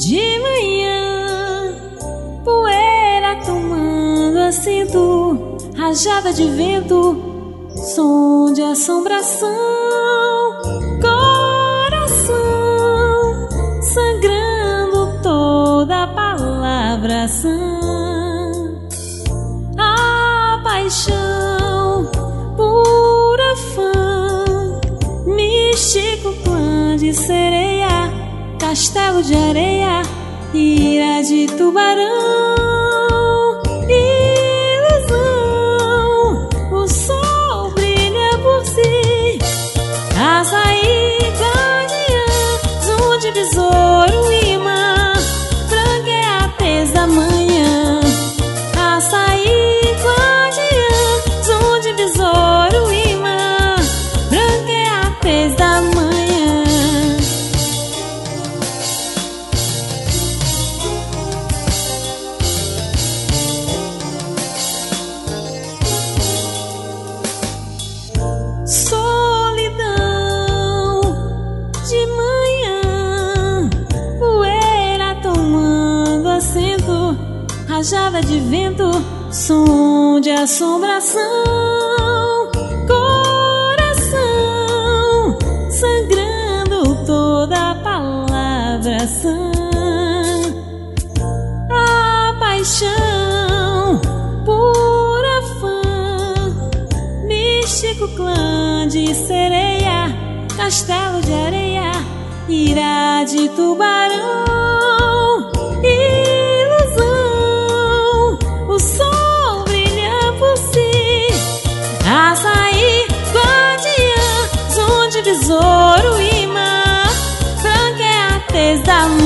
De manhã, poeira tomando assento, rajada de vento, som de assombração, coração sangrando toda a palavra sã. A paixão pura fã, místico clã de sereia, castelo de areia, ira de tubarão, ilusão. O sol brilha por si, açaí guardiã, zoom de besouro, imã, frango é a tez da manhã. Açaí guardiã, zoom de besouro, imã, frango é a tez da manhã. Solidão de manhã, poeira tomando assento, rajada de vento, som de assombração, coração sangrando toda a palavra sã. A paixão pura fã, místico clã de sereia, castelo de areia, ira de tubarão, ilusão. O sol brilha por si, açaí guardiã, zoom de besouro, imã, frango é a tez da